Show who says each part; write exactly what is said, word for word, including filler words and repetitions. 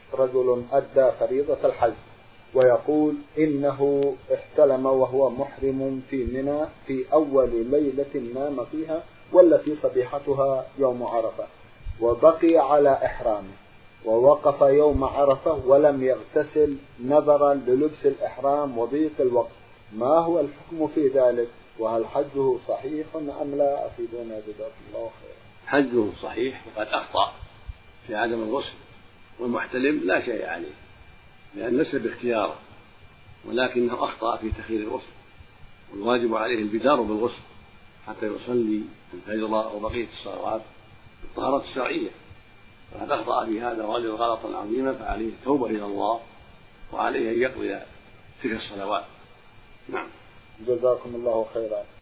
Speaker 1: رجل أدى فريضة الحج ويقول إنه احتلم وهو محرم في منى في أول ليلة نام فيها والتي صبيحتها يوم عرفة، وبقي على إحرامه ووقف يوم عرفة ولم يغتسل نظرا للبس الإحرام وضيق الوقت، ما هو الحكم في ذلك؟ وهل حجه صحيح أم لا؟ أفيدونا جزاكم الله خيرا.
Speaker 2: حجه صحيح وقد أخطأ في عدم الغسل، والمحتلم لا شيء عليه لأن ليس باختياره، ولكنه أخطأ في تخيير الغسل، والواجب عليه البدار بالغسل حتى يصلي الفجر أو بقية الصلوات بالطهارة الشرعية، فقد أخطأ في هذا وغلط غلطا عظيما، فعليه التوبة إلى الله وعليه أن يقضي تلك الصلوات. نعم.
Speaker 1: جزاكم الله خيرا.